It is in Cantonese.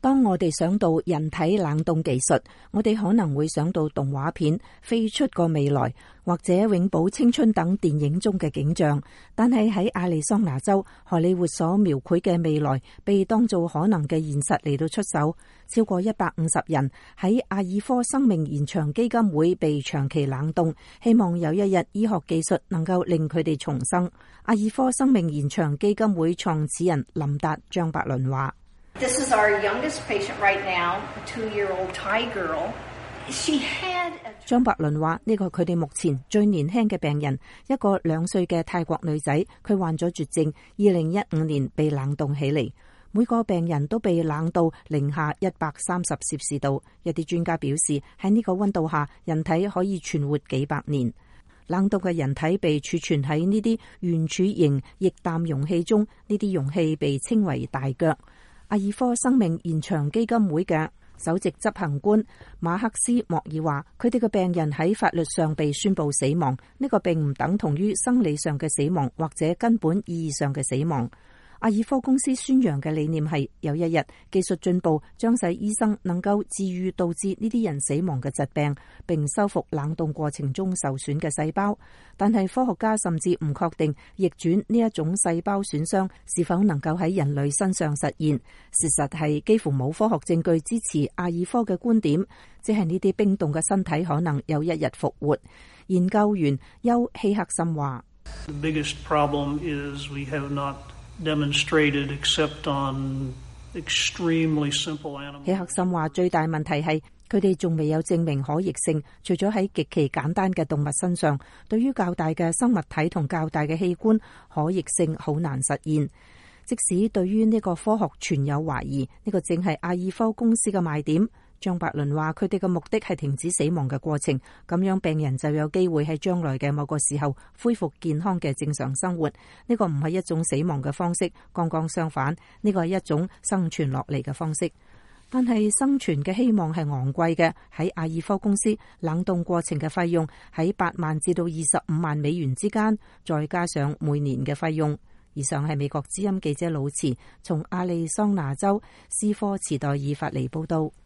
當我哋想到人體冷凍技術，我哋可能會想到動畫片《飛出個未來》或者《永葆青春》等電影中嘅景象。但係喺亞利桑那州，荷里活所描繪嘅未來被當做可能嘅現實嚟到出手。超過150人喺阿爾科生命延長基金會被長期冷凍，希望有一日醫學技術能夠令佢哋重生。阿爾科生命延長基金會創始人林達張伯倫話 ：This is our youngest patient right now, a 2-year-old Thai girl. She had a... 張伯倫話呢個佢哋目前最年輕嘅病人，一個2歲嘅泰國女仔，佢患咗絕症，2015年被冷凍起嚟。每個病人都被冷到零下130攝氏度。一啲專家表示喺呢個溫度下，人體可以存活幾百年。冷凍嘅人體被儲存喺呢啲圓柱形液氮容器中，呢啲容器被稱為大腳。阿爾科生命延長基金會嘅首席執行官馬克斯莫爾話：佢哋嘅病人喺法律上被宣布死亡，呢個並唔等同於生理上嘅死亡或者根本意義上嘅死亡。阿爾科公司宣揚嘅理念係有一日技術進步將使醫生能夠治癒導致呢啲人死亡嘅疾病，並修復冷凍過程中受損嘅細胞。但係科學家甚至唔確定逆轉呢一種細胞損傷是否能夠喺人類身上實現。事實係幾乎冇科學證據支持阿爾科嘅觀點，即係呢啲冰凍嘅身體可能有一日復活。研究員休希克森話 ：The biggest problem is we have not demonstrated except on extremely simple animals. 希克森話最大問題係佢哋仲未有證明可逆性，除咗喺極其簡單嘅動物身上，對於較大嘅生物體同較大嘅器官，可逆性好難實現。即使對於呢個科學存有懷疑，呢個正係阿爾科公司嘅賣點。張伯倫話佢哋嘅目的係停止死亡嘅過程，咁樣病人就有機會喺將來嘅某個時候恢復健康嘅正常生活。呢個唔係一種死亡嘅方式，剛剛相反，呢個係一種生存落嚟嘅方式。但係生存嘅希望係昂貴嘅，喺阿爾科公司冷凍過程嘅費用喺8萬至到25萬美元之間，再加上每年嘅費用。以上係美國之音記者魯茨從亞利桑那州斯科茨代爾發嚟報道。